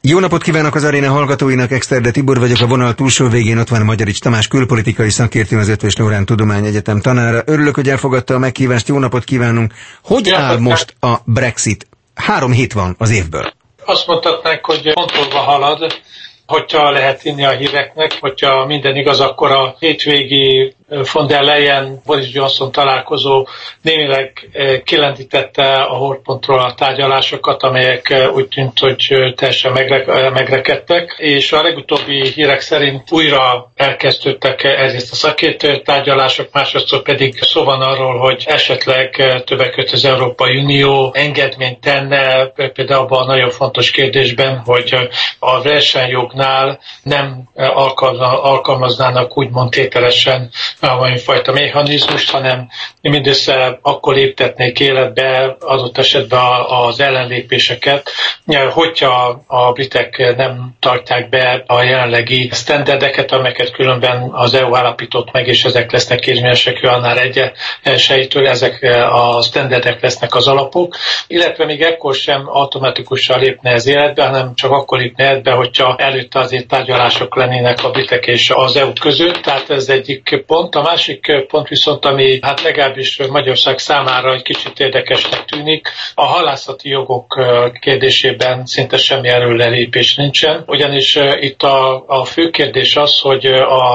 Jó napot kívánok az aréna hallgatóinak, Exterde Tibor vagyok, a vonal túlsó végén ott van Magyarics Tamás külpolitikai szakértő, az Eötvös Loránd Tudományegyetem tanára. Örülök, hogy elfogadta a meghívást, jó napot kívánunk. Hogy áll most a Brexit? 3 hét van az évből. Azt mondhatnánk, hogy pontolva halad, hogyha lehet hinni a híreknek, hogyha minden igaz, akkor a hétvégi von der Leyen Boris Johnson találkozó némileg kilendítette a holtpontról a tárgyalásokat, amelyek úgy tűnt, hogy teljesen megrekedtek, és a legutóbbi hírek szerint újra elkezdődtek egyrészt a szakértő tárgyalások, másodszor pedig szó van arról, hogy esetleg többek között az Európai Unió engedményt tenne például abban a nagyon fontos kérdésben, hogy a versenyjognál nem alkalmaznának úgymond tételesen valamifajta mechanizmust, hanem mindössze akkor léptetnék életbe adott esetben az ellenlépéseket, hogyha a britek nem tartják be a jelenlegi sztenderdeket, amelyeket különben az EU állapított meg, és ezek lesznek érvényesek január 1-től, ezek a sztenderdek lesznek az alapok, illetve még ekkor sem automatikusan lépne ez életbe, hanem csak akkor lépne életbe, hogyha előtte azért tárgyalások lennének a britek és az EU között, tehát ez egyik pont. A másik pont viszont, ami hát legalábbis Magyarország számára egy kicsit érdekesnek tűnik, a halászati jogok kérdésében szinte semmi előrelépés nincsen, ugyanis itt a fő kérdés az, hogy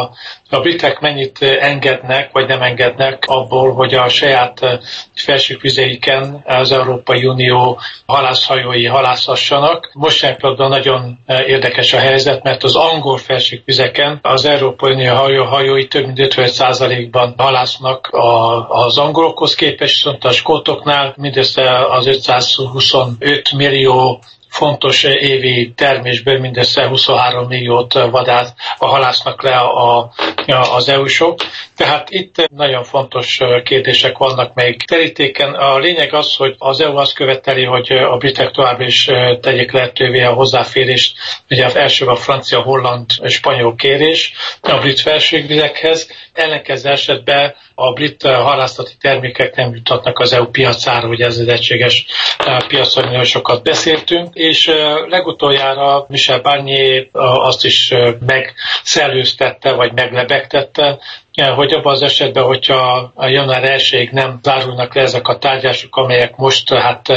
a britek mennyit engednek, vagy nem engednek abból, hogy a saját felségvizeiken az Európai Unió halászhajói halászhassanak. Mostanában nagyon érdekes a helyzet, mert az angol felségvizeken az Európai Unió hajói több mint 55%-ban halásznak az angolokhoz képest, viszont a skótoknál mindössze az 525 millió fontos évi termésből mindössze 23 milliót halásznak le az EU-sok. Tehát itt nagyon fontos kérdések vannak még terítéken. A lényeg az, hogy az EU azt követeli, hogy a britek továbbra is tegyék lehetővé a hozzáférést, ugye elsőbb a francia, holland, spanyol kérés a brit felségvizekhez. Ellenkező esetben a brit halászati termékek nem juthatnak az EU piacára, ugye ez az egységes piacon nagyon sokat beszéltünk, és legutoljára Michel Barnier azt is megszellőztette, vagy meglebegtette, hogy abban az esetben, hogyha a január 1-ig nem zárulnak le ezek a tárgyalások, amelyek most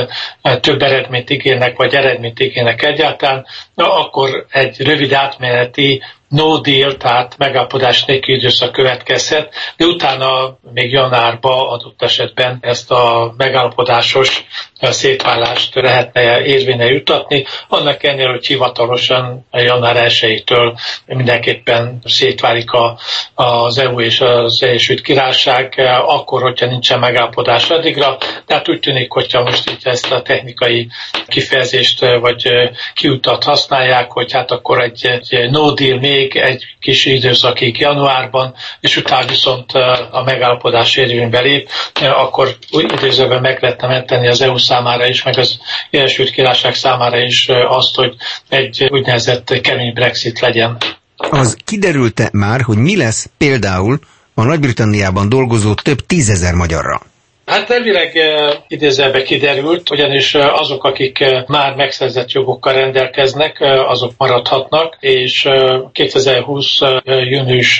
több eredményt ígérnek, vagy eredményt ígérnek egyáltalán, akkor egy rövid átmeneti no deal, tehát megállapodás nélküli időszak következhet, de utána még januárban adott esetben ezt a megállapodásos szétválást lehetne érvényre jutatni. Annak ellenére, hogy hivatalosan január 1-től mindenképpen szétválik az EU és az Egyesült Királyság, akkor, hogyha nincsen megállapodás addigra. Tehát úgy tűnik, hogyha most így ezt a technikai kifejezést vagy kiutat használják, hogy hát akkor egy no deal még egy kis időszakig januárban, és utána viszont a megállapodás érvénybe lép, akkor úgy idézőben meg lehetne menteni az EU számára is, meg az Egyesült Királyság számára is azt, hogy egy úgynevezett kemény Brexit legyen. Az kiderült-e már, hogy mi lesz például a Nagy-Britanniában dolgozó több 10 000 magyarra? Hát elvileg idézőben kiderült, ugyanis azok, akik már megszerzett jogokkal rendelkeznek, azok maradhatnak, és 2020. június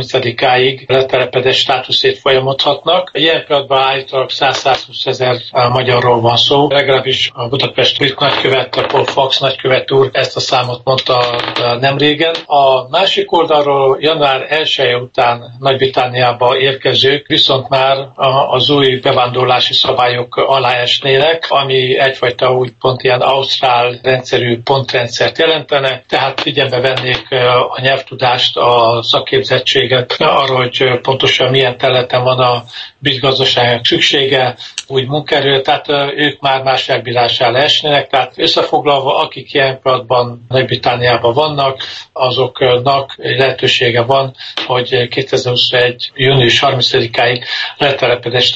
30-áig letelepedett státuszét folyamodhatnak. Ilyen pillanatban állítólag 100-120 000 magyarról van szó. Legalábbis a Budapest brit nagykövet, Paul Fox nagykövet úr ezt a számot mondta nem régen. A másik oldalról január 1 után Nagy-Britanniába érkezők viszont már az új bevándorlási szabályok alá esnének, ami egyfajta úgymond ilyen ausztrál rendszerű pontrendszert jelentene, tehát figyelembe vennék a nyelvtudást, a szakképzettséget, arról, hogy pontosan milyen területen van a brit gazdaságnak szüksége, úgy munkaerő, tehát ők már másságbírás alá esnének, tehát összefoglalva, akik ilyen pillanatban Nagy-Britanniában vannak, azoknak lehetősége van, hogy 2021. június 30-áig letelepedett státuszét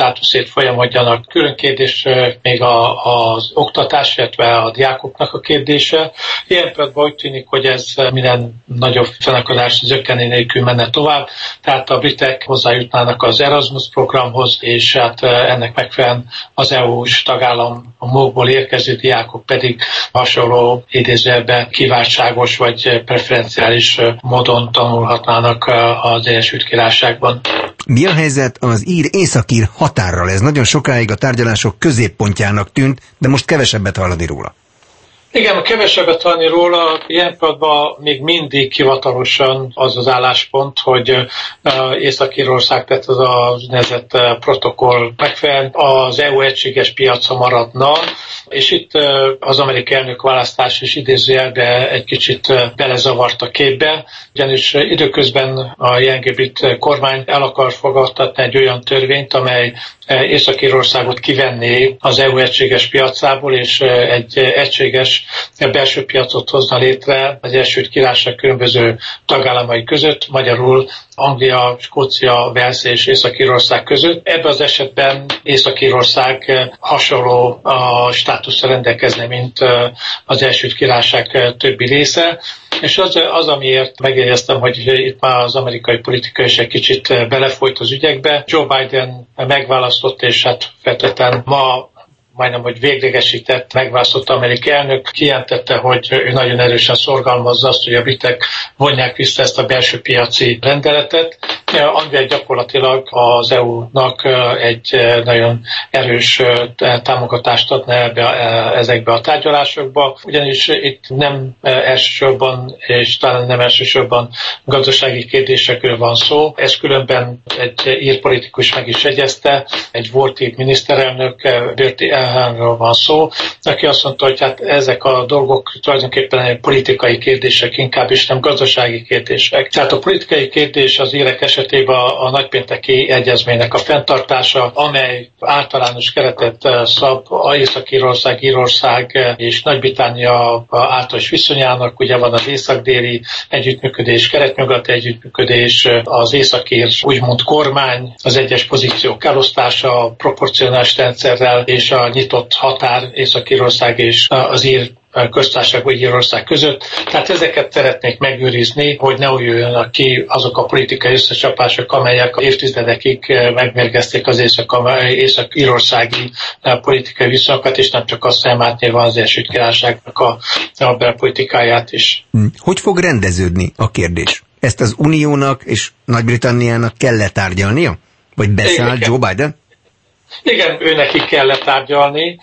folyamodjanak. Külön kérdés még az oktatás, illetve a diákoknak a kérdése. Ilyen pillanatban úgy tűnik, hogy ez minden nagyobb fennakadás zökkenés nélkül menne tovább, tehát a britek hozzájutnának az Erasmus programhoz, és hát ennek megfelelően az EU-s tagállamokból érkező diákok pedig hasonló idézőjelben kiváltságos vagy preferenciális módon tanulhatnának az Egyesült Királyságban. Mi a helyzet az ír-északír határral? Ez nagyon sokáig a tárgyalások középpontjának tűnt, de most kevesebbet hallani róla. Igen, kevesebbet hallani róla, ilyen pillanatban még mindig hivatalosan az az álláspont, hogy Észak-Írország, tehát az a úgynevezett protokoll megfelelően az EU egységes piaca maradna, és itt az amerikai elnök választás is idézőjelben egy kicsit belezavart a képbe, ugyanis időközben a jelenlegi brit kormány el akar fogadtatni egy olyan törvényt, amely Észak-Írországot kivenné az EU egységes piacából, és egy egységes belső piacot hozna létre az Egyesült Királyság különböző tagállamai között, magyarul Anglia, Skócia, Wales és Észak-Írország között. Ebben az esetben Észak-Írország hasonló a státuszra rendelkezne, mint az Egyesült Királyság többi része. És az, amiért megjegyeztem, hogy itt már az amerikai politika is egy kicsit belefolyt az ügyekbe. Joe Biden megválasztott, és hát feltétlenül ma majdnem, hogy véglegesített, megválasztott amerikai elnök, kijelentette, hogy ő nagyon erősen szorgalmazza azt, hogy a britek vonják vissza ezt a belső piaci rendeletet. Anglia gyakorlatilag az EU-nak egy nagyon erős támogatást adna ezekbe a tárgyalásokba, ugyanis itt nem elsősorban, és talán nem elsősorban gazdasági kérdésekről van szó. Ez különben egy ír politikus meg is jegyezte, egy volt ír miniszterelnök, Bertie Ahernről van szó, aki azt mondta, hogy hát ezek a dolgok tulajdonképpen politikai kérdések, inkább is nem gazdasági kérdések. Tehát a politikai kérdés az írek esetében a nagypénteki egyezménynek a fenntartása, amely általános keretet szab a Észak-Írország, Írország és Nagy-Britannia általános viszonyának. Ugye van az észak-déli együttműködés, kelet-nyugati együttműködés, az északír úgymond kormány, az egyes pozíciók elosztása, a proporcionális rendszerrel és a nyitott határ Észak-Írország és az ír köztársaság vagy Írország között. Tehát ezeket szeretnék megőrizni, hogy ne jöjjönek ki azok a politikai összecsapások, amelyek évtizedekig megmérgezték az észak-írországi politikai viszonyokat, és nem csak azt nyilván az Egyesült Királyságnak a belpolitikáját is. Hogy fog rendeződni a kérdés? Ezt az Uniónak és Nagy-Britanniának kell letárgyalnia? Vagy beszáll Joe Biden? Igen, őnekik kell letárgyalni,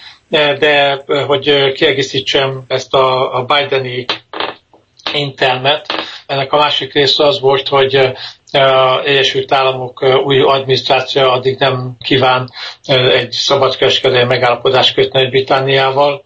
de hogy kiegészítsem ezt a Bideni intelmet, ennek a másik része az volt, hogy az Egyesült Államok új adminisztrációja addig nem kíván egy szabadkereskedelmi megállapodást kötni Nagy-Britanniával,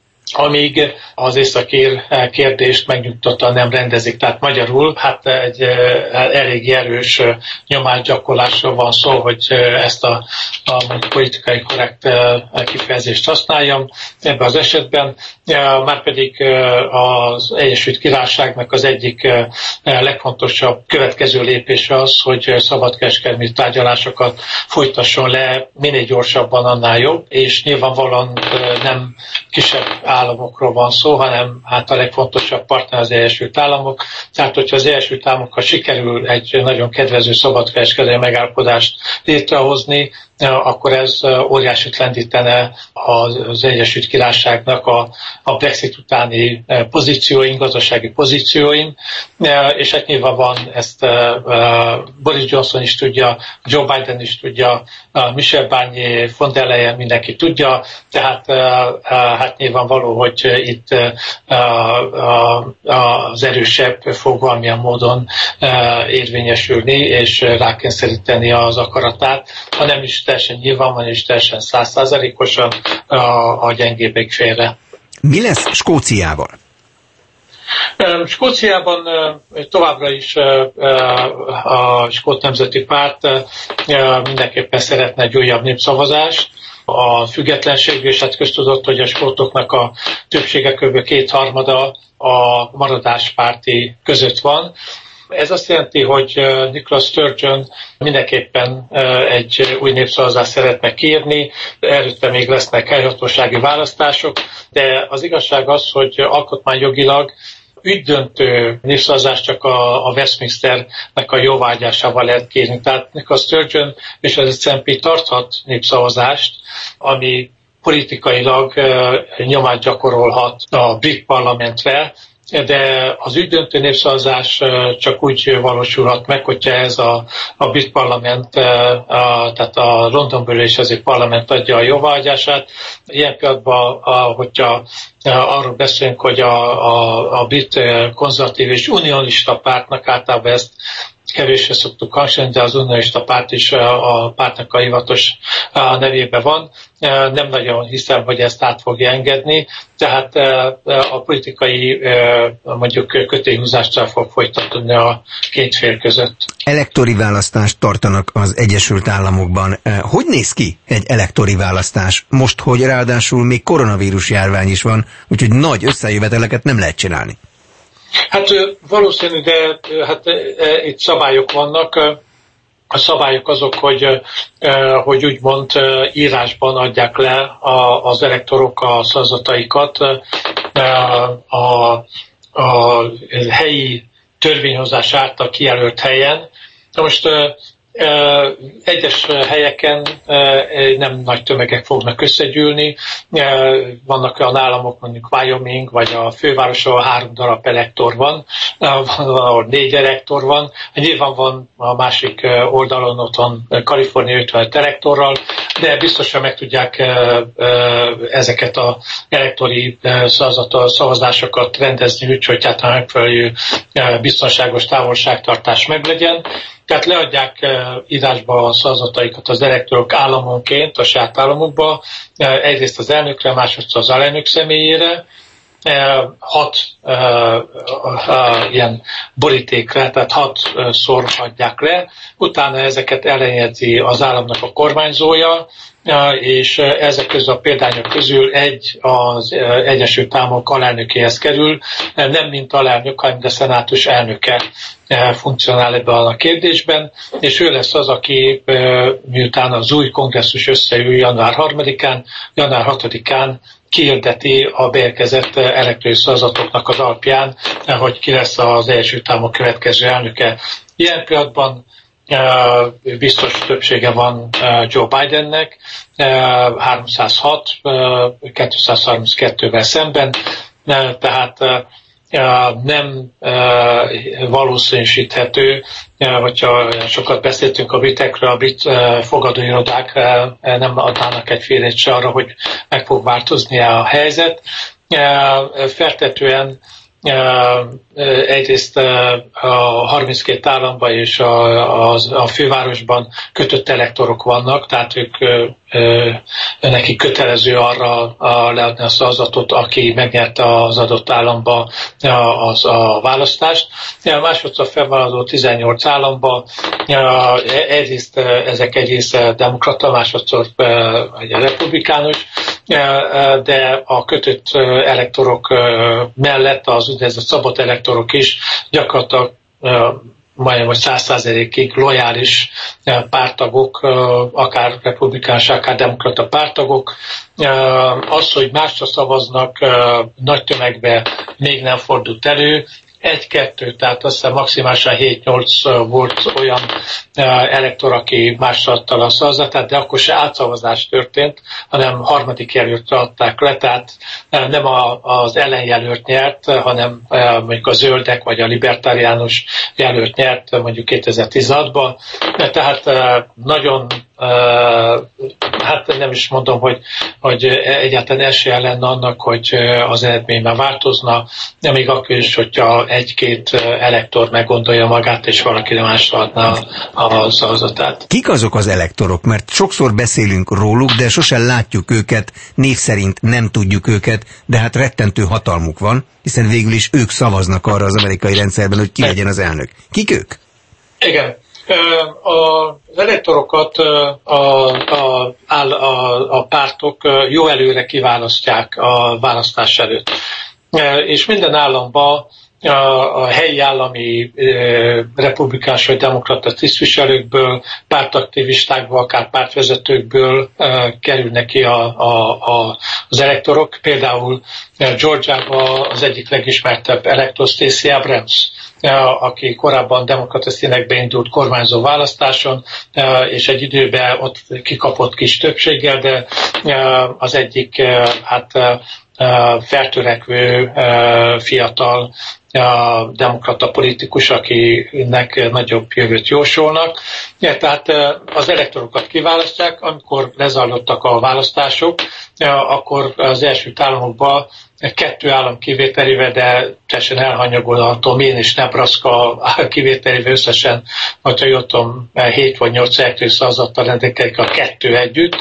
amíg az északír kérdést megnyugtattan nem rendezik. Tehát magyarul hát egy elég erős nyomásgyakorlásról van szó, hogy ezt a politikai korrekt kifejezést használjam. Ebben az esetben márpedig az Egyesült Királyságnak az egyik legfontosabb következő lépése az, hogy szabadkereskedelmi tárgyalásokat folytasson le minél gyorsabban, annál jobb, és nyilvánvalóan nem kisebb államokról van szó, hanem hát a legfontosabb partner az Egyesült Államok. Tehát, hogyha az Egyesült Államokkal sikerül egy nagyon kedvező szabadkereskedelmi megállapodást létrehozni, akkor ez óriásit lendítene az Egyesült Királyságnak a Brexit utáni pozícióin, gazdasági pozícióin, és hát nyilván van, ezt Boris Johnson is tudja, Joe Biden is tudja, Michel Barnier, von der Leyen, mindenki tudja, tehát hát nyilvánvaló, hogy itt az erősebb fog valamilyen módon érvényesülni, és rákényszeríteni az akaratát, ha nem is teljesen nyilvánvalóan és teljesen 100%-osan a gyengébbek félre. Mi lesz Skóciával? Skóciában továbbra is a Skót Nemzeti Párt mindenképpen szeretne egy újabb népszavazást. A függetlenségről is hát köztudott, hogy a skótoknak a többsége kb. 2/3 a maradáspárti között van. Ez azt jelenti, hogy Nicola Sturgeon mindenképpen egy új népszavazást szeretne kiírni, előtte még lesznek helyhatósági választások, de az igazság az, hogy alkotmányjogilag ügydöntő népszavazást csak a Westminsternek a jóváhagyásával lehet kérni. Tehát Nicola Sturgeon és az SNP tarthat népszavazást, ami politikailag nyomást gyakorolhat a brit parlamentre, de az ügydöntő népszavazás csak úgy valósulhat meg, hogyha ez a brit parlament, tehát a Londonből és azért parlament adja a jóváhagyását. Ilyen pillanatban, hogyha arról beszélünk, hogy a brit konzervatív és unionista pártnak általában ezt kevésre szoktuk hangsúlyozni, de az unionista párt is a pártnak a hivatalos nevében van. Nem nagyon hiszem, hogy ezt át fogja engedni, tehát a politikai mondjuk kötélyhúzással fog folytatni a két fél között. Elektori választást tartanak az Egyesült Államokban. Hogy néz ki egy elektori választás? Most, hogy ráadásul még koronavírus járvány is van, úgyhogy nagy összejöveteleket nem lehet csinálni. Hát valószínű, de hát itt szabályok vannak. A szabályok azok, hogy úgymond írásban adják le az elektorok a szavazataikat a helyi törvényhozás által kijelölt helyen. Most egyes helyeken nem nagy tömegek fognak összegyűlni. Vannak olyan államok, mondjuk Wyoming, vagy a fővároson 3 darab elektor van, ahol 4 elektor van. Nyilván van a másik oldalon otthon Kalifornia 55 elektorral, de biztosan meg tudják ezeket az elektori szavazásokat rendezni úgy, hogy hát a megfelelő biztonságos távolságtartás meglegyen. Tehát leadják írásba a szavazataikat az elektorok államonként a saját államukba, egyrészt az elnökre, másodszor az alelnök személyére, 6 ilyen borítékra, tehát 6-szor adják le, utána ezeket ellenjegyzi az államnak a kormányzója, és ezek közül a példányok közül egy az Egyesült Államok alelnökéhez kerül, nem mint alelnök, hanem a szenátus elnöke funkcionál ebben a kérdésben, és ő lesz az, aki miután az új kongresszus összeül január 3-án, január 6-án kihirdeti a beérkezett elektronikus szavazatoknak az alapján, hogy ki lesz az Egyesült Államok következő elnöke. Ilyen pillanatban biztos többsége van Joe Bidennek, 306, 232-vel szemben, tehát nem valószínűsíthető, hogyha sokat beszéltünk a britekről, a brit fogadóirodák nem adnának egy félét se arra, hogy meg fog változni a helyzet. Feltetően egyrészt a 32 államban és a fővárosban kötött elektorok vannak, tehát ők neki kötelező arra leadni a szavazatot, aki megnyerte az adott államba a választást. Másodszor felmaradó 18 államban egyrészt ezek egy része demokrata, másodszor egy republikánus, de a kötött elektorok mellett az úgynevezett szabad elektorok is gyakorlatilag majdnem 100%-ig lojális párttagok, akár republikánus, akár demokrata párttagok. Az, hogy másra szavaznak nagy tömegben még nem fordult elő, 1-2, tehát azt hiszem maximálisan 7-8 volt olyan elektor, aki másra adta a szavazatát, de akkor se átszavazás történt, hanem harmadik jelöltre adták le, tehát nem az ellenjelölt nyert, hanem mondjuk a zöldek vagy a libertáriánus jelölt nyert mondjuk 2016-ban, tehát nagyon hát nem is mondom, hogy egyáltalán esélye lenne annak, hogy az eredmény már változna, de még akkor is, hogyha 1-2 elektor meggondolja magát, és valakire másra adná a szavazatát. Kik azok az elektorok? Mert sokszor beszélünk róluk, de sosem látjuk őket, név szerint nem tudjuk őket, de hát rettentő hatalmuk van, hiszen végül is ők szavaznak arra az amerikai rendszerben, hogy ki legyen az elnök. Kik ők? Igen. Az elektorokat a pártok jó előre kiválasztják a választás előtt. És minden államban a helyi állami republikánus vagy demokrata tisztviselőkből, pártaktivistákból, akár pártvezetőkből kerülnek ki az elektorok. Például Georgiában az egyik legismertebb elektor Stacey Abrams, aki korábban demokrata színekbe indult kormányzó választáson, és egy időben ott kikapott kis többséggel, de az egyik feltörekvő fiatal demokrata politikus, akinek nagyobb jövőt jósolnak. Tehát az elektorokat kiválasztják, amikor lezajlottak a választások, akkor az első államokban 2 állam kivételével, de teljesen elhanyagolható, Maine és Nebraska kivételével összesen, hogyha jól tudom, 7 vagy 8 elektori szavazattal rendelkezik a 2 együtt.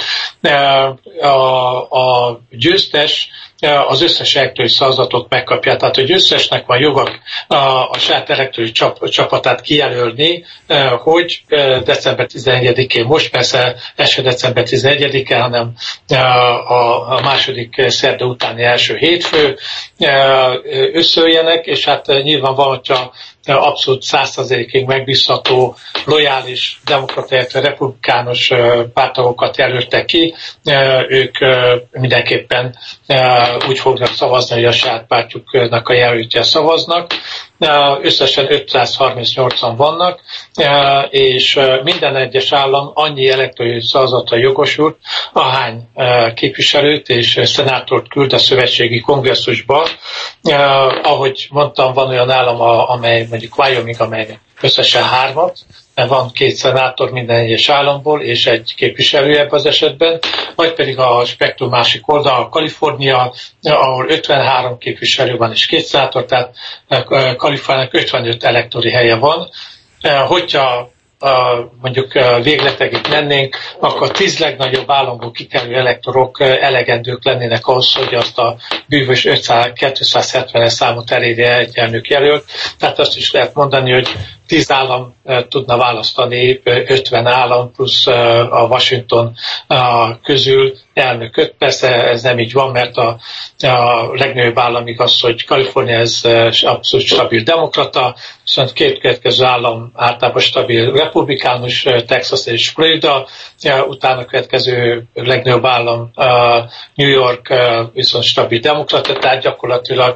A győztes az összes elektori szavazatot megkapja. Tehát a győztesnek van joga a saját elektori csapatát kijelölni, hogy december 11-én, most persze ez se december 11-e, hanem a második szerda utáni első hétfő összeöljenek, és hát nyilvánvalóan, hogyha abszolút 100%-ig megbízható, lojális, demokrata, illetve republikánus párttagokat jelöltek ki, ők mindenképpen úgy fognak szavazni, hogy a saját pártjuknak a jelöltje szavaznak. Összesen 538-an vannak, és minden egyes állam annyi elektori szavazatra jogosult, ahány képviselőt és szenátort küld a szövetségi kongresszusba. Ahogy mondtam, van olyan állam, amely mondjuk Wyoming, amely összesen 3, van 2 szenátor minden egyes államból, és egy képviselő ebben az esetben, vagy pedig a spektrum másik oldal, Kalifornia, ahol 53 képviselő van és 2 szenátor, tehát Kaliforniának 55 elektori helye van. Hogyha mondjuk végletekig mennénk, akkor 10 legnagyobb államból kikerülő elektorok elegendők lennének ahhoz, hogy azt a bűvös 270-es számot elérje egy elnökjelölt. Tehát azt is lehet mondani, hogy 10 állam tudna választani 50 állam plusz a Washington közül elnököt. Persze ez nem így van, mert a legnagyobb állam igaz, hogy Kalifornia ez abszolút stabil demokrata, viszont 2 következő állam általában stabil republikánus, Texas és Florida, utána következő legnagyobb állam New York viszont stabil demokrata, tehát gyakorlatilag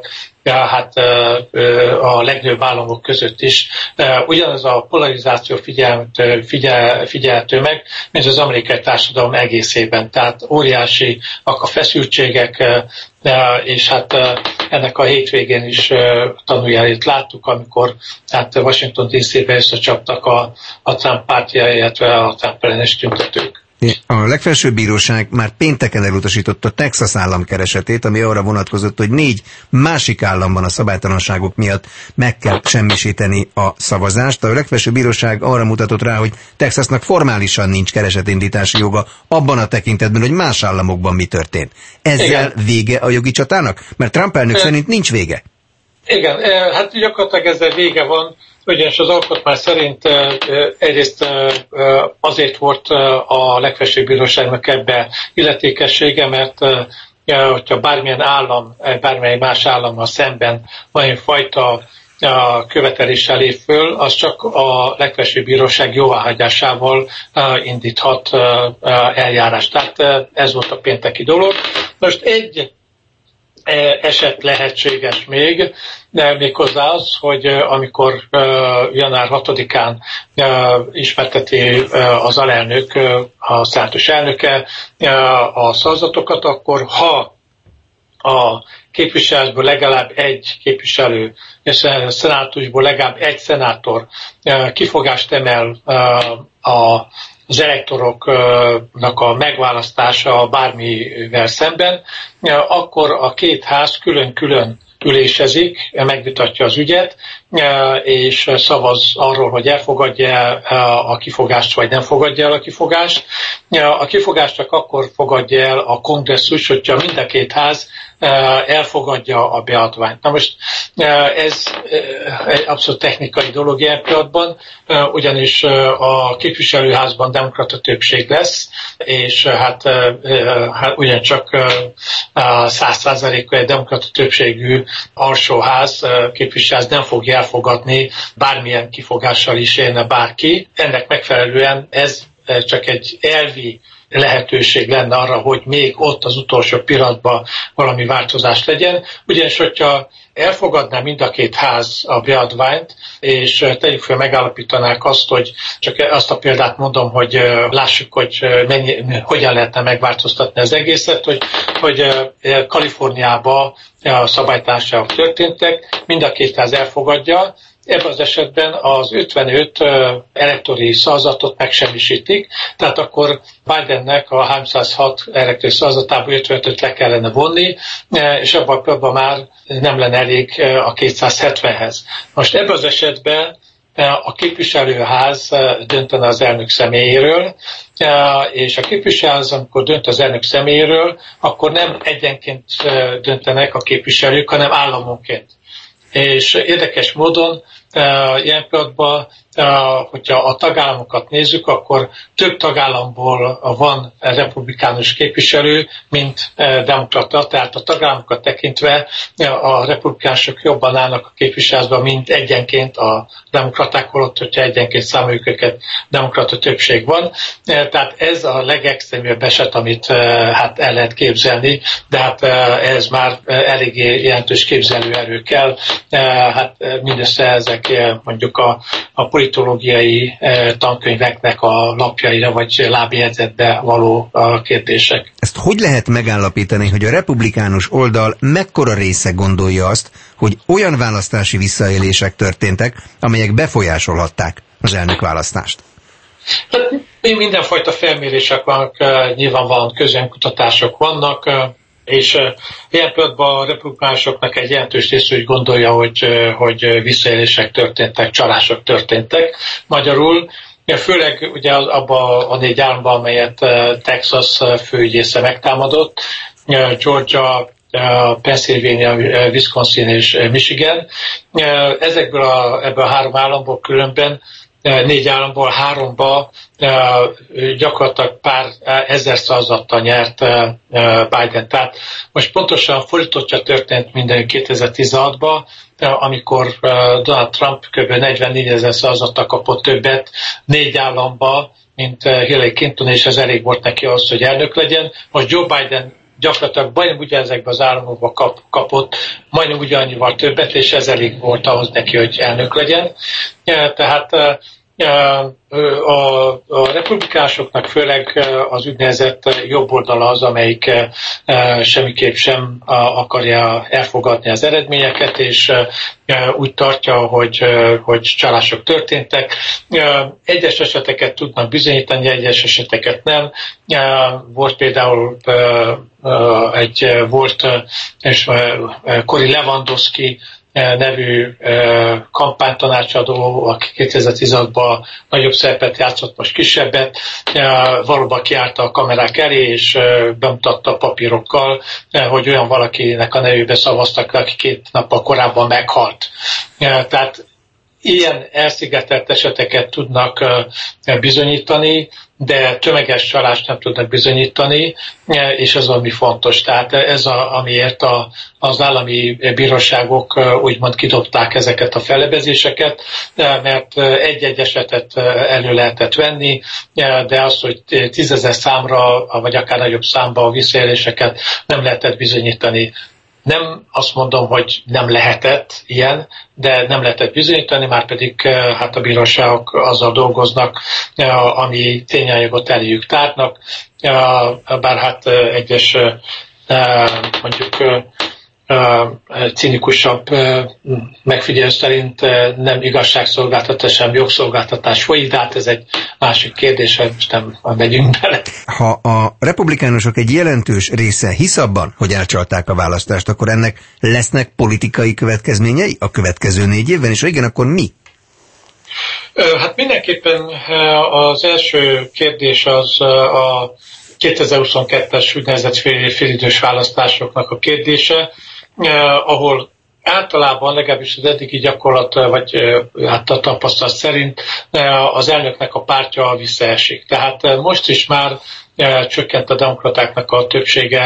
a legnagyobb államok között is ugyanaz a polarizáció figyelhető meg, mint az amerikai társadalom egészében. Tehát óriási a feszültségek, és hát ennek a hétvégén is tanújelét láttuk, amikor Washington DC-be összecsaptak a Trump pártja, illetve a Trump ellenes tüntetők. A legfelsőbb bíróság már pénteken elutasította Texas állam keresetét, ami arra vonatkozott, hogy 4 másik államban a szabálytalanságok miatt meg kell semmisíteni a szavazást. A legfelsőbb bíróság arra mutatott rá, hogy Texasnak formálisan nincs keresetindítási joga abban a tekintetben, hogy más államokban mi történt. Ezzel igen. Vége a jogi csatának? Mert Trump elnök szerint nincs vége. Igen, hát gyakorlatilag ezzel vége van, ugyanis az alkotmány szerint egyrészt azért volt a legfelsőbb bíróságnak ebbe illetékessége, mert hogyha bármilyen állam, bármely más állammal szemben valamilyen fajta követeléssel lép föl, az csak a legfelsőbb bíróság jóváhagyásával indíthat eljárást. Tehát ez volt a pénteki dolog. Most egy eset lehetséges még, de méghozzá az, hogy amikor január 6-án ismerteti az alelnök, a szenátus elnöke a szavazatokat, akkor ha a képviselőből legalább egy képviselő, és a szenátusból legalább egy szenátor kifogást emel az elektoroknak a megválasztása bármivel szemben, akkor a 2 ház külön-külön ülésezik, megvitatja az ügyet, és szavaz arról, hogy elfogadja a kifogást, vagy nem fogadja el a kifogást. A kifogást csak akkor fogadja el a kongresszus, hogyha mind a 2 ház elfogadja a beadványt. Na most ez egy abszolút technikai dolog ilyen pillanatban, ugyanis a képviselőházban demokrata többség lesz, és hát ugyancsak 100%-kal egy demokrata többségű alsóház, képviselőház nem fogja elfogadni, bármilyen kifogással is élne bárki. Ennek megfelelően ez csak egy elvi lehetőség lenne arra, hogy még ott az utolsó pillanatban valami változás legyen. Ugyanis, hogyha elfogadná mind a két ház a beadványt, és tegyük fel, megállapítanák azt, hogy csak azt a példát mondom, hogy lássuk, hogy hogyan lehetne megváltoztatni az egészet, hogy Kaliforniában a szabálytalanságok történtek, mind a két ház elfogadja. Ebben az esetben az 55 elektori szavazatot megsemmisítik, tehát akkor Bidennek a 306 elektori szavazatából 55-öt le kellene vonni, és abban már nem lenne elég a 270-hez. Most ebben az esetben a képviselőház döntene az elnök személyéről, és a képviselőház, amikor dönt az elnök személyéről, akkor nem egyenként döntenek a képviselők, hanem államonként. És érdekes módon ilyen pillanatban, hogyha a tagállamokat nézzük, akkor több tagállamból van republikánus képviselő, mint demokrata, tehát a tagállamokat tekintve a republikánusok jobban állnak a képviselőházban, mint egyenként a demokraták, holott, hogyha egyenként számoljuk őket, demokrata többség van. Tehát ez a legextrémebb eset, amit hát el lehet képzelni, de hát ez már eléggé jelentős képzelőerő kell. Hát mindössze ezek mondjuk a politológiai tankönyveknek a lapjaira vagy lábjegyzetbe való kérdések. Ezt hogy lehet megállapítani, hogy a republikánus oldal mekkora része gondolja azt, hogy olyan választási visszaélések történtek, amelyek befolyásolhatták az elnökválasztást? Hát mindenfajta felmérések vannak, nyilvánvalóan közönkutatások vannak, és ilyen pillanatban a republikánusoknak egy jelentős része úgy gondolja, hogy visszaélések történtek, csalások történtek. Magyarul, főleg ugye abban a 4 államban, amelyet Texas főügyésze megtámadott, Georgia, Pennsylvania, Wisconsin és Michigan. Ebből a 3 államból különben 4 államból 3-ba gyakorlatilag pár ezer szavazattal nyert Biden. Tehát most pontosan fordítottja történt minden 2016-ban, amikor Donald Trump kb. 44 000 szavazattal kapott többet 4 államba, mint Hillary Clinton, és ez elég volt neki ahhoz, hogy elnök legyen. Most Joe Biden gyakorlatilag majdnem ugyanezekben az államokban kapott majdnem ugyannyival többet, és ez elég volt ahhoz neki, hogy elnök legyen. Tehát a republikánusoknak főleg az úgynevezett jobb oldala az, amelyik semmiképp sem akarja elfogadni az eredményeket, és úgy tartja, hogy csalások történtek. Egyes eseteket tudnak bizonyítani, egyes eseteket nem. Volt például Cory Lewandowski nevű kampánytanácsadó, aki 2016-ban nagyobb szerepet játszott, most kisebbet, valóban kiállta a kamerák elé, és bemutatta a papírokkal, hogy olyan valakinek a nevébe szavaztak, aki 2 nappal korábban meghalt. Tehát ilyen elszigetelt eseteket tudnak bizonyítani, de tömeges csalást nem tudnak bizonyítani, és ez ami fontos. Tehát ez amiért az állami bíróságok úgymond kidobták ezeket a fellebezéseket, mert egy-egy esetet elő lehetett venni, de az, hogy 10 000 számra, vagy akár nagyobb számba a visszaéléseket nem lehetett bizonyítani. Nem azt mondom, hogy nem lehetett ilyen, de nem lehetett bizonyítani, már pedig hát a bíróságok azzal dolgoznak, ami tényanyagot eléjük tárnak, bár hát egyes mondjuk cinikusabb megfigyelő szerint nem igazságszolgáltatás, sem jogszolgáltatás folyik, de hát ez egy másik kérdés, hogy most nem megyünk bele. Ha a republikánusok egy jelentős része hisz abban, hogy elcsalták a választást, akkor ennek lesznek politikai következményei a következő 4 évben, és ha igen, akkor mi? Hát mindenképpen az első kérdés az a 2022-es úgynevezett félidős választásoknak a kérdése, ahol általában, legalábbis az eddigi gyakorlat, vagy hát a tapasztalat szerint az elnöknek a pártja visszaesik. Tehát most is már csökkent a demokratáknak a többsége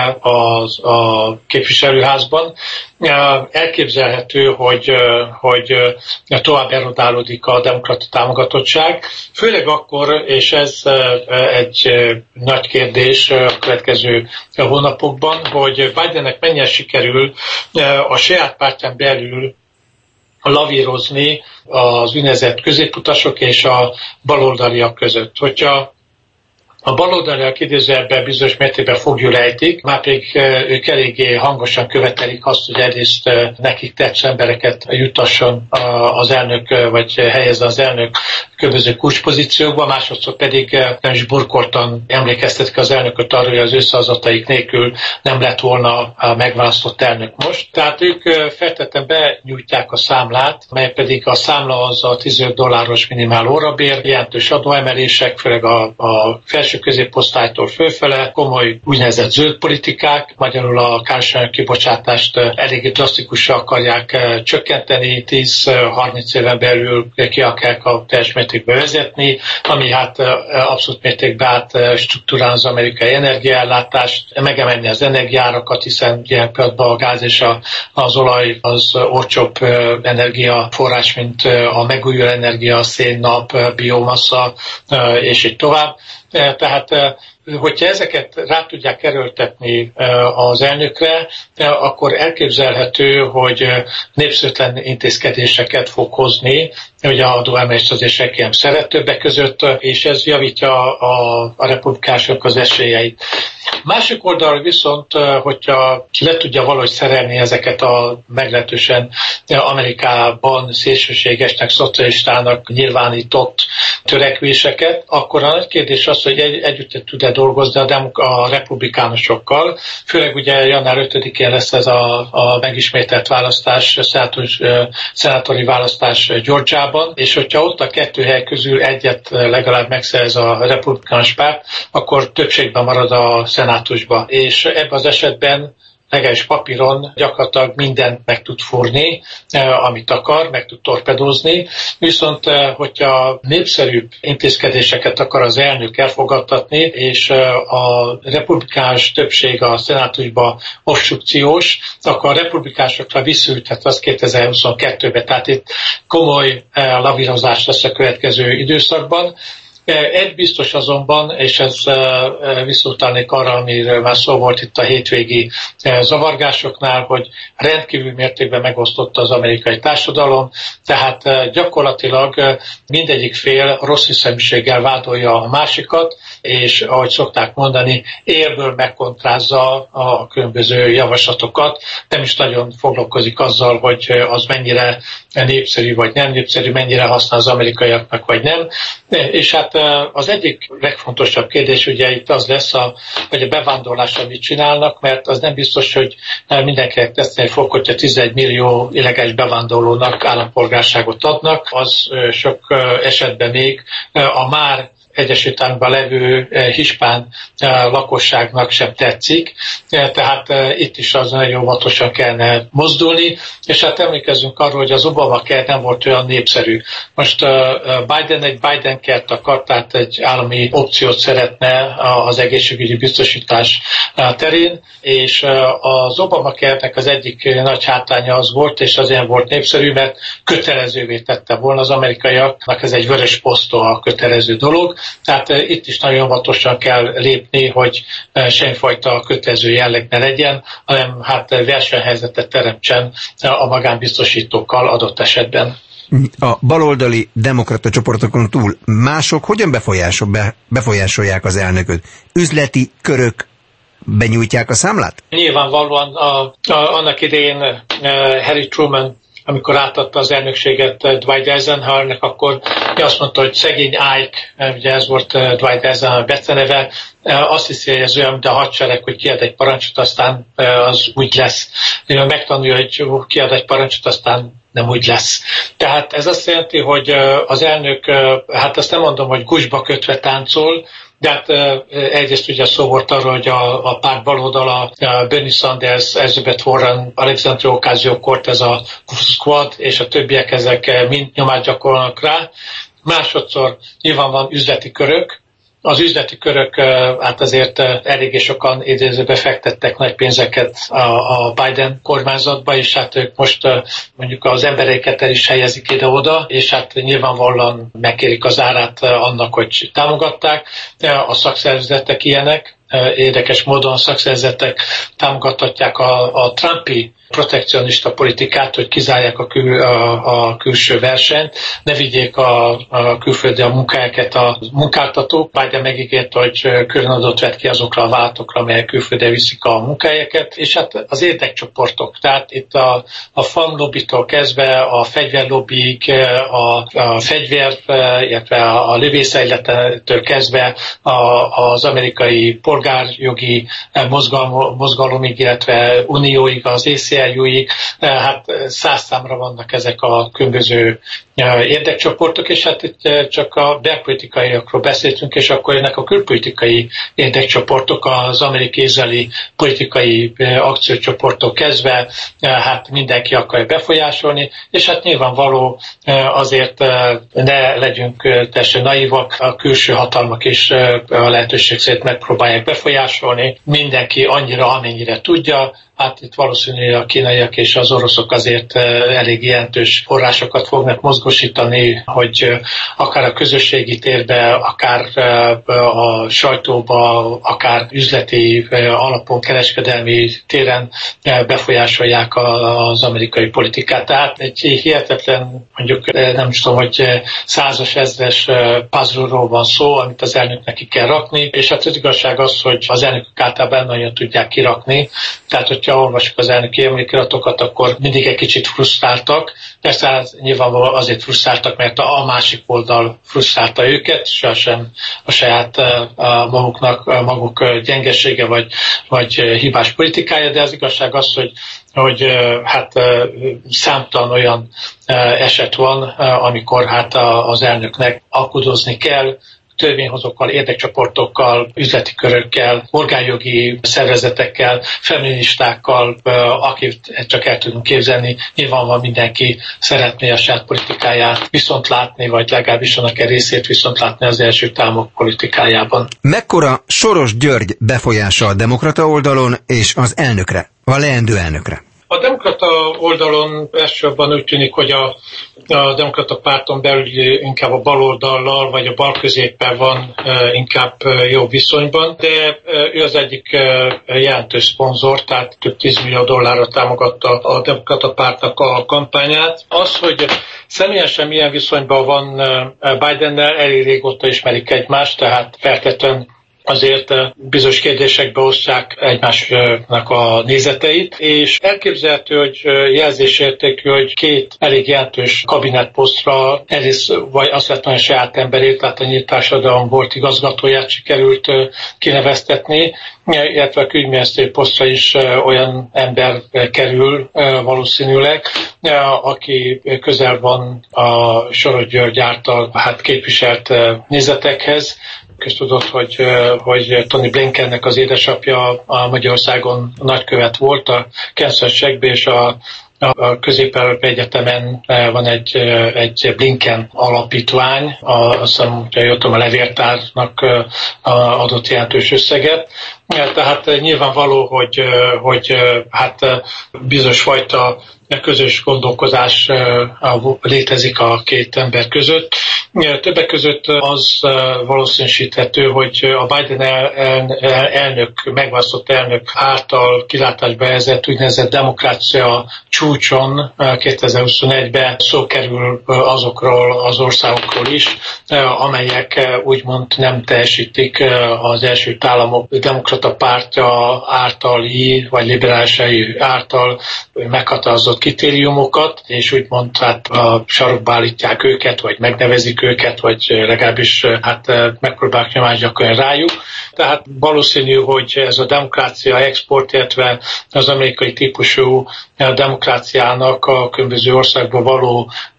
a képviselőházban. Elképzelhető, hogy tovább erodálódik a demokrata támogatottság, főleg akkor, és ez egy nagy kérdés a következő hónapokban, hogy Bidennek mennyire sikerül a saját pártján belül lavírozni az úgynevezett középutasok és a baloldaliak között. Hogyha a baloldaliak idézőjelben bizonyos mértékben foglyul ejtik, már pedig ők eléggé hangosan követelik azt, hogy egyrészt nekik tetsző embereket juttasson az elnök, vagy helyezze az elnök különböző kulcspozíciókba, másodszor pedig nem is burkoltan emlékeztetik az elnököt arra, hogy az ő szavazataik nélkül nem lett volna a megválasztott elnök most. Tehát ők feltétlenül benyújtják a számlát, mely pedig a számla az a $15 minimál órabér, jelentős adóemelések, főleg a felső középosztálytól fölfele, komoly úgynevezett zöld politikák, magyarul a károsanyag kibocsátást eléggé drasztikusan akarják csökkenteni, 10-30 éven belül ki akarják a teljes mértékben vezetni, ami hát abszolút mértékben átstruktúrál az amerikai energiaellátást, megemelni az energiárakat, hiszen ilyen pillanatban a gáz és az olaj az olcsóbb energiaforrás, mint a megújuló energia, szén, nap, biomassa, és így tovább. Tehát, hogyha ezeket rá tudják erőltetni az elnökre, akkor elképzelhető, hogy népszerűtlen intézkedéseket fog hozni, hogy a adóemelést azért senki nem szeret többek között, és ez javítja a republikánusok az esélyeit. Másik oldalról viszont, hogyha le tudja valahogy szerelni ezeket a meglehetősen Amerikában szélsőségesnek, szocialistának nyilvánított törekvéseket, akkor a nagy kérdés az, hogy együtt tud-e dolgozni a republikánusokkal. Főleg ugye január 5-én lesz ez a megismételt választás, szenátori választás Georgiában, és hogyha ott a kettő hely közül egyet legalább megszerez a republikánus párt, akkor többségben marad a szenátusba. És ebben az esetben legalábbis papíron gyakorlatilag mindent meg tud fúrni, amit akar, meg tud torpedózni, viszont hogyha népszerűbb intézkedéseket akar az elnök elfogadtatni, és a republikánus többség a szenátusban obstrukciós, akkor a republikánusokra visszaültet az 2022-ben, tehát itt komoly lavírozás lesz a következő időszakban. Egy biztos azonban, és ez visszautalnék arra, amiről már szó volt itt a hétvégi zavargásoknál, hogy rendkívül mértékben megosztott az amerikai társadalom, tehát gyakorlatilag mindegyik fél rossz hiszeműséggel vádolja a másikat, és ahogy szokták mondani, érből megkontrázza a különböző javaslatokat, nem is nagyon foglalkozik azzal, hogy az mennyire népszerű vagy nem népszerű, mennyire használ az amerikaiaknak vagy nem, és hát az egyik legfontosabb kérdés ugye itt az lesz, hogy a bevándorlásra mit csinálnak, mert az nem biztos, hogy mindenkinek teszteni fog, hogyha 11 millió illegális bevándorlónak állampolgárságot adnak, az sok esetben még a már Egyesült Államokban levő hispán lakosságnak sem tetszik, tehát itt is az nagyon óvatosan kellene mozdulni, és hát emlékezzünk arról, hogy az Obamacare nem volt olyan népszerű. Most Biden egy Biden-kert akart, tehát egy állami opciót szeretne az egészségügyi biztosítás terén, és az Obamacare-nek az egyik nagy hátránya az volt, és azért volt népszerű, mert kötelezővé tette volna az amerikaiaknak, ez egy vörös posztó a kötelező dolog, tehát itt is nagyon óvatosan kell lépni, hogy semmifajta kötelező jelleg ne legyen, hanem hát versenyhelyzetet teremtsen a magánbiztosítókkal adott esetben. A baloldali demokrata csoportokon túl mások hogyan befolyásolják az elnököt? Üzleti körök benyújtják a számlát? Nyilvánvalóan annak idején Harry Truman, amikor átadta az elnökséget Dwight Eisenhowernek, akkor azt mondta, hogy szegény Ike, ugye ez volt Dwight Eisenhower beceneve, azt hiszi, hogy ez olyan, mint a hadsereg, hogy kiad egy parancsot, aztán az úgy lesz. Megtanulja, hogy kiad egy parancsot, aztán nem úgy lesz. Tehát ez azt jelenti, hogy az elnök, hát azt nem mondom, hogy gusba kötve táncol, De hát egyrészt ugye szó volt arról, hogy a párt baloldala, Bernie Sanders, Elizabeth Warren, Alexandria Ocasio-Cortez, a Squad és a többiek, ezek mind nyomást gyakorolnak rá. Másodszor nyilván van üzleti körök. Az üzleti körök hát azért eléggé sokan idézőbe fektettek nagy pénzeket a Biden kormányzatba, és hát ők most mondjuk az embereiket el is helyezik ide-oda, és hát nyilvánvalóan megkérik az árát annak, hogy támogatták. A szakszervezetek ilyenek. Érdekes módon a szakszervezetek támogathatják a Trumpi protekcionista politikát, hogy kizárják a külső versenyt, ne vigyék a külföldi a munkájukat a munkáltatók. Biden megígérte, hogy különadót vett ki azokra a vállalatokra, amelyek külföldre viszik a munkájukat, és hát az érdekcsoportok, tehát itt a farmlobbitól kezdve a fegyverlobbig, a fegyver, illetve a lövészegylettől kezdve az amerikai polgárjogi mozgalomig, illetve unióig, az ACLU-ig, hát 100 számra vannak ezek a különböző érdekcsoportok, és hát itt csak a belpolitikaiakról beszéltünk, és akkor ennek a külpolitikai érdekcsoportok, az amerikai-izraeli politikai akciócsoportok kezdve, hát mindenki akarja befolyásolni, és hát nyilvánvaló azért ne legyünk teljesen naívak, a külső hatalmak is a lehetőség szerint megpróbálják befolyásolni, mindenki annyira, amennyire tudja. Hát itt valószínűleg a kínaiak és az oroszok azért elég jelentős forrásokat fognak mozgósítani, hogy akár a közösségi térbe, akár a sajtóba, akár üzleti alapon, kereskedelmi téren befolyásolják az amerikai politikát. Tehát egy hihetetlen, mondjuk nem tudom, hogy 100-as, 1000-es puzzle-ról van szó, amit az elnöknek ki kell rakni, és hát az igazság az, hogy az elnökök általában nagyon tudják kirakni. Tehát, hogyha olvasjuk az elnöki emlékiratokat, akkor mindig egy kicsit frusztráltak. Persze nyilvánvalóan azért frusztráltak, mert a másik oldal frusztrálta őket, sohasem a saját maguk gyengesége vagy hibás politikája, de az igazság az, hogy hát számtalan olyan eset van, amikor hát az elnöknek alkudozni kell, törvényhozókkal, érdekcsoportokkal, üzleti körökkel, orgánjogi szervezetekkel, feministákkal, akit csak el tudunk képzelni. Nyilvánvalóan mindenki szeretné a saját politikáját viszont látni, vagy legalábbis annak egy részét viszont látni az első támok politikájában. Mekkora Soros György befolyása a demokrata oldalon és az elnökre, a leendő elnökre? A demokrata oldalon elsősorban úgy tűnik, hogy a demokrata párton belül inkább a baloldallal vagy a balközéppel van inkább jó viszonyban, de ő az egyik jelentős szponzor, tehát több 10 millió dollárra támogatta a demokrata pártnak a kampányát. Az, hogy személyesen milyen viszonyban van Bidennel, elég régóta ismerik egymást, tehát feltétlenül azért bizonyos kérdésekbe osztják egymásnak a nézeteit, és elképzelhető, hogy jelzésértékű, hogy két elég jelentős kabinetposztra, egyrészt vagy azt lehet mondani, a saját emberét, tehát a Nyílt Társadalom volt igazgatóját sikerült kineveztetni, illetve a külügyminiszteri posztra is olyan ember kerül valószínűleg, aki közel van a Soros György által képviselt nézetekhez. Köztudott, hogy Tony Blinkennek az édesapja a Magyarországon nagykövet volt, a Kansas-ban, és a Közép-Európai Egyetemen van egy Blinken alapítvány, azt hiszem, hogy a levéltárnak adott jelentős összeget. Tehát nyilvánvaló, hogy hát bizonyos fajta közös gondolkozás létezik a két ember között. Többek között az valószínűsíthető, hogy a Biden elnök, megválasztott elnök által kilátásba helyezett úgynevezett demokrácia csúcson 2021-ben szó kerül azokról az országokról is, amelyek úgymond nem teljesítik az Egyesült Államok demokrata pártja általi, vagy liberálisai által meghatározott kritériumokat, és úgymond hát sarokba állítják őket, vagy megnevezik őket, vagy legalábbis hát megpróbálják nyomást gyakorolni rájuk. Tehát valószínű, hogy ez a demokrácia export, illetve az amerikai típusú demokráciának a különböző országban való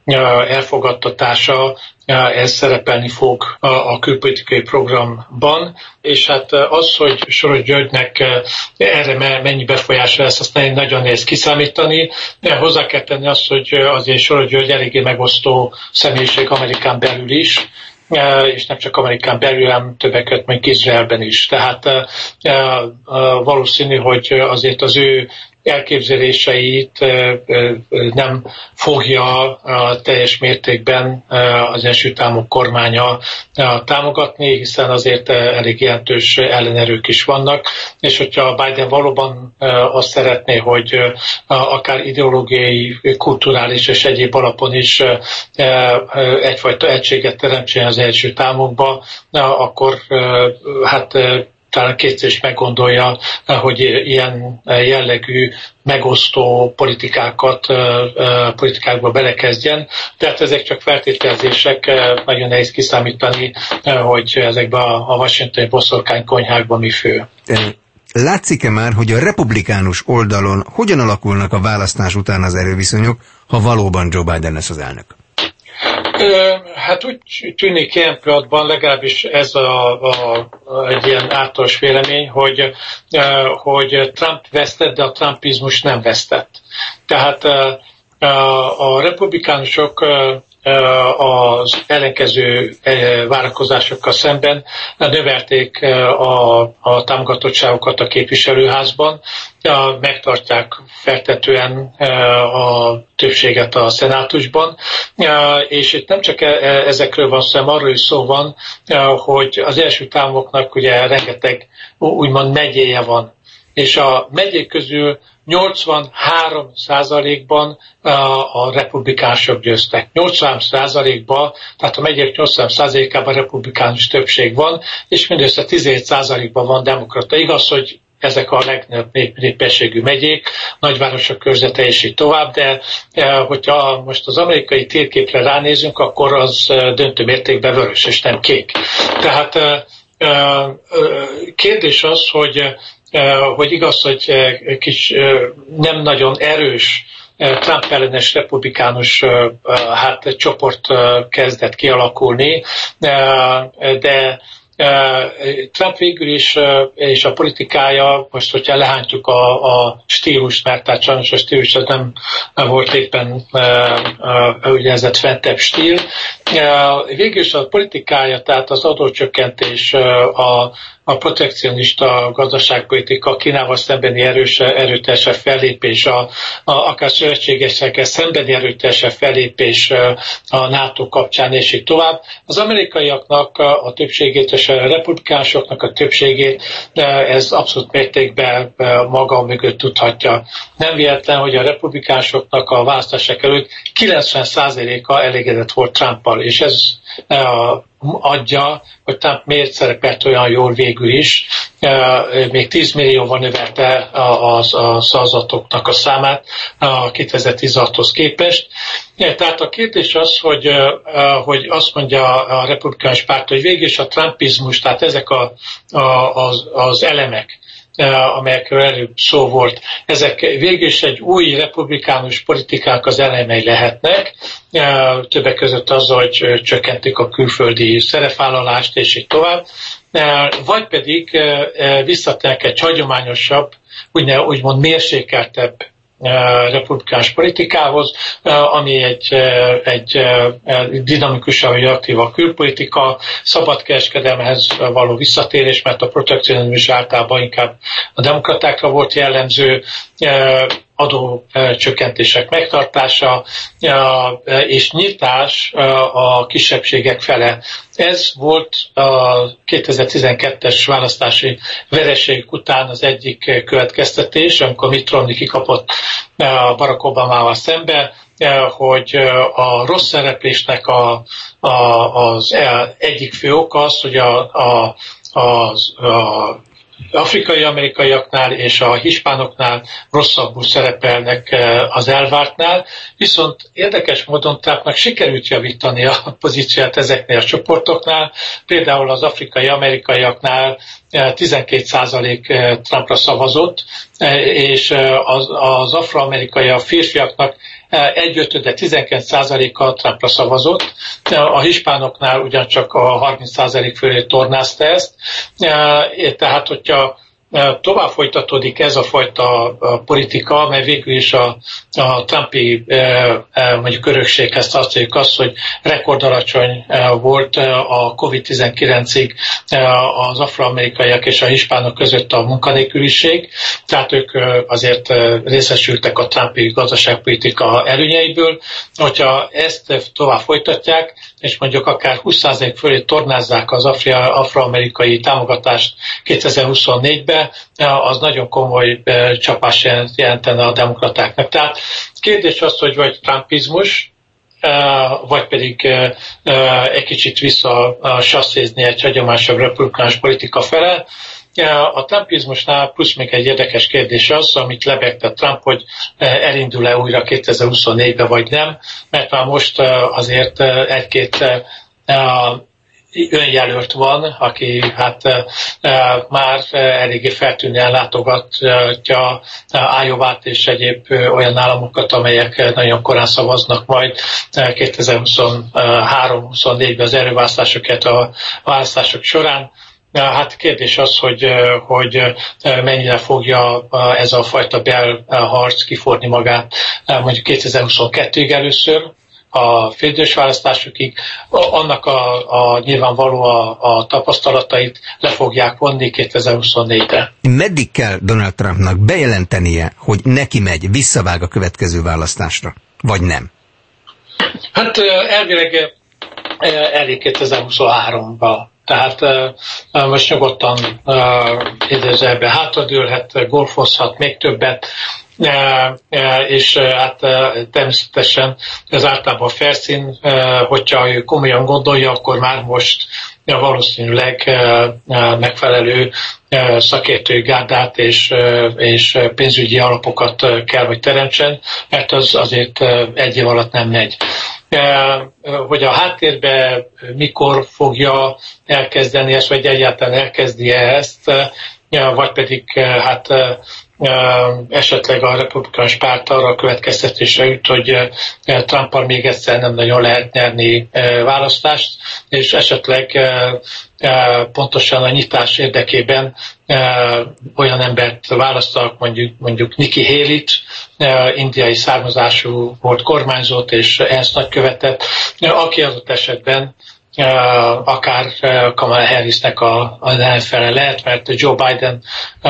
elfogadtatása, ez szerepelni fog a külpolitikai programban, és hát az, hogy Soros Györgynek erre mennyi befolyása lesz, azt nagyon nehéz kiszámítani. Hozzá kell tenni azt, hogy azért Soros György eléggé megosztó személyiség Amerikán belül is, és nem csak Amerikán belül, hanem többek között még Izraelben is. Tehát valószínű, hogy azért az ő elképzeléseit nem fogja teljes mértékben az Egyesült Államok kormánya támogatni, hiszen azért elég jelentős ellenerők is vannak, és hogyha Biden valóban azt szeretné, hogy akár ideológiai, kulturális és egyéb alapon is egyfajta egységet teremtsen az Egyesült Államokba, akkor hát talán kétszer is meggondolja, hogy ilyen jellegű megosztó politikákba belekezdjen. Tehát ezek csak feltételezések, nagyon nehéz kiszámítani, hogy ezekben a washingtoni boszorkánykonyhákban mi fő. Látszik-e már, hogy a republikánus oldalon hogyan alakulnak a választás után az erőviszonyok, ha valóban Joe Biden lesz az elnök? Hát úgy tűnik ilyen pillanatban, legalábbis ez egy ilyen általános vélemény, hogy Trump vesztett, de a trumpizmus nem vesztett. Tehát a republikánusok az ellenkező várakozásokkal szemben növelték a támogatottságokat a képviselőházban, megtartják feltetően a többséget a szenátusban, és itt nem csak ezekről van szó, hanem arról is szó van, hogy az Egyesült Államoknak ugye rengeteg úgymond megyéje van, és a megyék közül 83%-ban a republikánusok győztek. 83%-ban, tehát a megyék 80%-ában republikánus többség van, és mindössze 17%-ban van demokrata. Igaz, hogy ezek a legnagyobb népességű megyék, nagyvárosok körzete és így tovább, de hogyha most az amerikai térképre ránézünk, akkor az döntő mértékben vörös, és nem kék. Tehát kérdés az, hogy igaz, hogy kis nem nagyon erős Trump ellenes republikánus csoport kezdett kialakulni, de Trump végül is, és a politikája, most hogyha lehántjuk a stílust, mert tehát sajnos a stílus az nem volt éppen úgynevezett fentebb stíl. Végül is a politikája, tehát az adócsökkentés, a protekcionista gazdaságpolitika, Kínával szembeni erőteljesebb fellépés, akár szövetségesekkel szembeni erőteljesebb fellépés a NATO kapcsán, és így tovább. Az amerikaiaknak a többségét, és a republikánusoknak a többségét ez abszolút mértékben maga mögött tudhatja. Nem véletlen, hogy a republikánusoknak a választások előtt 90%-a elégedett volt Trumpal, és ez adja, hogy Trump miért szerepelt olyan jól végül is, még 10 millióval növelte a szavazatoknak a számát a 2016-hoz képest. Tehát a kérdés az, hogy azt mondja a republikánus párt, hogy végül is a trumpizmus, tehát ezek az elemek, amelyekről előbb szó volt, ezek végül is egy új republikánus politikák az elemei lehetnek, többek között az, hogy csökkentik a külföldi szerepvállalást, és így tovább, vagy pedig visszatérnek egy hagyományosabb, úgymond mérsékeltebb republikánus politikához, ami egy dinamikusabb vagy aktívabb külpolitika, szabadkereskedelmhez való visszatérés, mert a protekcionizmus általában inkább a demokratákra volt jellemző, adócsökkentések megtartása és nyitás a kisebbségek fele. Ez volt a 2012-es választási vereség után az egyik következtetés, amikor Mitt Romney kikapott Barack Obamával szembe, hogy a rossz szereplésnek az egyik fő oka az, hogy az afrikai-amerikaiaknál és a hispánoknál rosszabbul szerepelnek az elvártnál, viszont érdekes módon Trumpnak sikerült javítani a pozíciót ezeknél a csoportoknál, például az afrikai-amerikaiaknál 12% Trumpra szavazott, és az afroamerikai férfiaknak 1/5, de 19%-kal Trumpra szavazott. A hispánoknál ugyancsak a 30% fölé tornázta ezt. Tehát, hogyha tovább folytatódik ez a fajta politika, mert végül is a Trumpi mondjuk örökséghez tartozunk azt, hogy rekordalacsony volt a COVID-19-ig az afroamerikaiak és a hispánok között a munkanélküliség, tehát ők azért részesültek a Trumpi gazdaságpolitika előnyeiből. Hogyha ezt tovább folytatják, és mondjuk akár 20% fölé tornázzák az afroamerikai támogatást 2024-ben, az nagyon komoly csapás jelentene a demokratáknak. Tehát kérdés az, hogy vagy trumpizmus, vagy pedig egy kicsit visszasasszézni egy hagyományosabb republikánus politika fele. A trumpizmusnál plusz még egy érdekes kérdés az, amit lebegte Trump, hogy elindul-e újra 2024-be vagy nem, mert már most azért egy-két önjelölt van, aki már eléggé feltűnően látogatja Iowát és egyéb olyan államokat, amelyek nagyon korán szavaznak majd 2023-24-ben az előválasztásokat a választások során. Hát kérdés az, hogy mennyire fogja ez a fajta belharc kiforni magát mondjuk 2022-ig először, a félidős választásokig, annak a nyilvánvaló a tapasztalatait le fogják vonni 2024-re. Meddig kell Donald Trumpnak bejelentenie, hogy neki megy, visszavág a következő választásra, vagy nem? Hát elvileg elég 2023-ba. Tehát most nyugodtan idézőjelben hátradőlhet, golfozhat még többet, és hát természetesen ez általában a felszín, hogyha ő komolyan gondolja, akkor már most valószínűleg megfelelő szakértői gárdát és pénzügyi alapokat kell, hogy teremtsen, mert az azért egy év alatt nem megy. Hogy a háttérbe mikor fogja elkezdeni ezt, vagy egyáltalán elkezdi-e ezt, vagy pedig esetleg a republikánus párt arra a következtetésre jut, hogy Trumpal még egyszer nem nagyon lehet nyerni választást, és esetleg pontosan a nyitás érdekében olyan embert választanak, mondjuk Nikki Haley-t, indiai származású volt kormányzót és ENSZ nagykövetet, aki adott esetben akár Kamala Harrisnek az ellenfele lehet, mert Joe Biden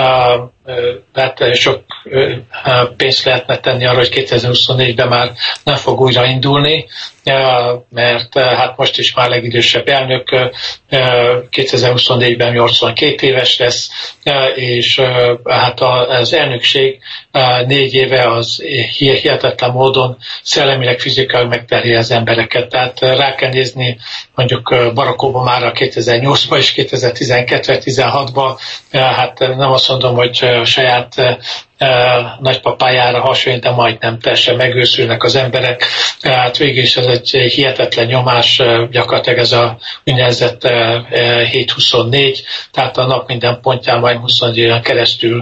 sok pénzt lehetne tenni arra, hogy 2024-ben már nem fog újra indulni, mert hát most is már legidősebb elnök, 2024-ben 82 éves lesz, és hát az elnökség 4 éve az hihetetlen módon szellemileg, fizikailag megterheli az embereket. Tehát rá kell nézni mondjuk Barack Obamára 2008-ban és 2012-16-ban, hát nem azt mondom, hogy a saját nagypapájára hasonlít, de majdnem teljesen megőszülnek az emberek. Hát végül is ez egy hihetetlen nyomás, gyakorlatilag ez a úgynevezett 7-24, tehát a nap minden pontján majd 24 éven keresztül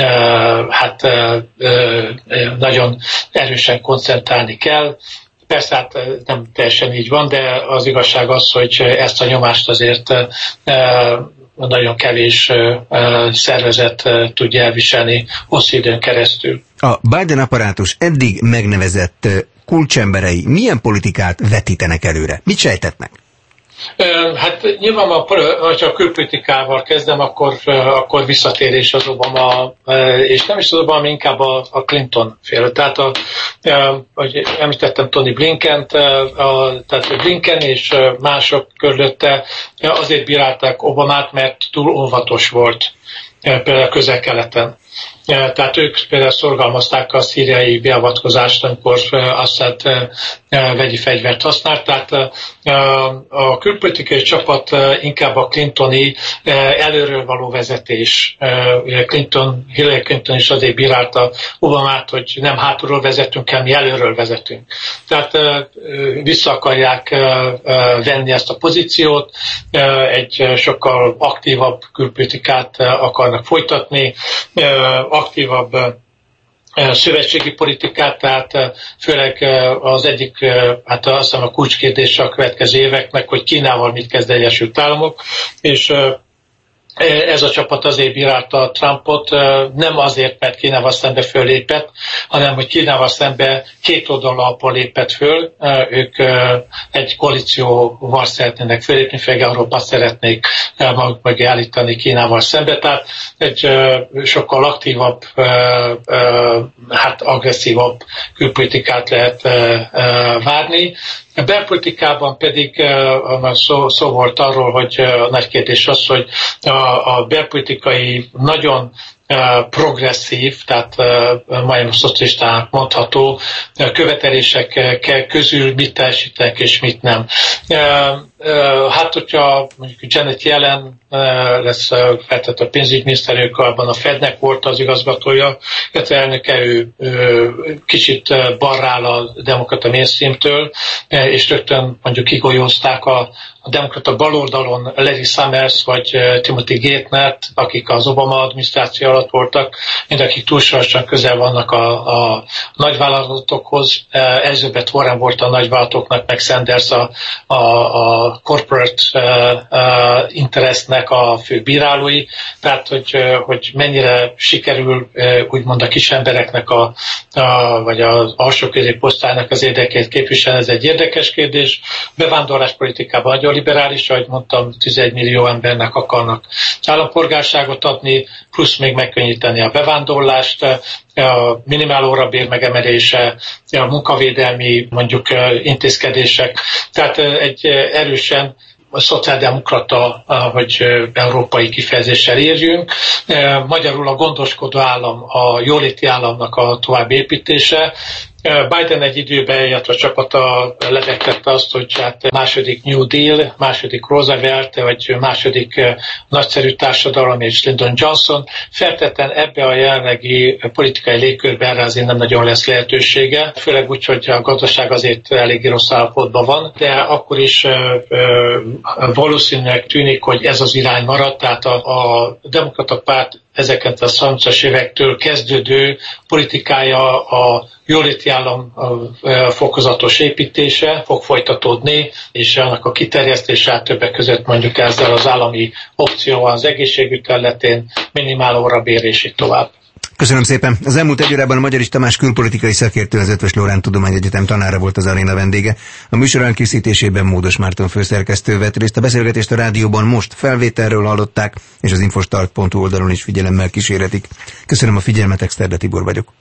nagyon erősen koncentrálni kell. Persze hát nem teljesen így van, de az igazság az, hogy ezt a nyomást azért nagyon kevés szervezet tudja elviselni hosszú időn keresztül. A Biden apparátus eddig megnevezett kulcsemberei milyen politikát vetítenek előre? Mit sejtetnek? Hát nyilván, ha a külpolitikával kezdem, akkor visszatérés az Obama, és nem is az Obama, inkább a Clinton féle. Tehát, ahogy említettem Tony Blinkent, tehát Blinken és mások körülötte azért bírálták Obamát, mert túl óvatos volt például Közel-Keleten. Tehát ők például szorgalmazták a szíriai beavatkozást, amikor Assad vegyi fegyvert használt. Tehát a külpolitikai csapat inkább a clintoni előről való vezetés. Hillary Clinton is azért bírálta Obamát, hogy nem hátulról vezetünk, hanem mi előről vezetünk. Tehát vissza akarják venni ezt a pozíciót, egy sokkal aktívabb külpolitikát akarnak folytatni, aktívabb szövetségi politikát, tehát főleg az egyik, hát azt hiszem a kulcskérdése a következő éveknek, hogy Kínával mit kezd Egyesült Államok, és ez a csapat azért bírálta Trumpot, nem azért, mert Kínával szembe föllépett, hanem hogy Kínával szembe két oldalapon lépett föl. Ők egy koalícióval szeretnének fölépni, főleg Európát szeretnék maguk mögé állítani Kínával szembe. Tehát egy sokkal aktívabb, hát agresszívabb külpolitikát lehet várni. A belpolitikában pedig szó volt arról, hogy a nagy kérdés az, hogy a belpolitikai nagyon progresszív, tehát majdnem szocialistának mondható követelések közül mit teljesítenek és mit nem. Hát, hogyha mondjuk Janet Yellen lesz feltett a pénzügyminiszter, abban a Fednek volt az igazgatója, illetve elnöke, ő kicsit balra áll a demokrata mainstreamtől, és rögtön mondjuk kigolyózták a demokrata baloldalon Larry Summers vagy Timothy Geithner, akik az Obama adminisztráció alatt voltak, mind akik túlságosan közel vannak a nagyvállalatokhoz. Elizabeth Warren volt a nagyvállalatoknak, meg Sanders a corporate interestnek a fő bírálói, tehát hogy mennyire sikerül úgymond a kis embereknek vagy az alsó középosztálynak az érdekét képviselni, ez egy érdekes kérdés. Bevándorláspolitikában nagyon liberális, ahogy mondtam, 11 millió embernek akarnak állampolgárságot adni, plusz még megkönnyíteni a bevándorlást, a minimál órabér megemelése, a munkavédelmi mondjuk intézkedések. Tehát egy erősen szociáldemokrata, hogy európai kifejezéssel érjünk. Magyarul a gondoskodó állam, a jóléti államnak a további építése. Biden egy időben, illetve a csapata lebegtette azt, hogy hát második New Deal, második Roosevelt, vagy második nagyszerű társadalom és Lyndon Johnson. Feltétlenül ebbe a jelenlegi politikai légkörben erre azért nem nagyon lesz lehetősége, főleg úgy, hogy a gazdaság azért elég rossz állapotban van, de akkor is valószínűleg tűnik, hogy ez az irány maradt, tehát a demokrata párt ezeket a 30-as évektől kezdődő politikája a jóléti állam fokozatos építése fog folytatódni, és annak a kiterjesztése többek között mondjuk ezzel az állami opcióval az egészségügy területén, minimál órabér és így tovább. Köszönöm szépen. Az elmúlt egy órában Magyarics Tamás külpolitikai szakértő, az Eötvös Loránd Tudományegyetem tanára volt az aréna vendége. A műsor elkészítésében Módos Márton főszerkesztő vett részt. A beszélgetést a rádióban most felvételről hallották, és az infostart.hu oldalon is figyelemmel kíséretik. Köszönöm a figyelmet, Exterde Tibor vagyok.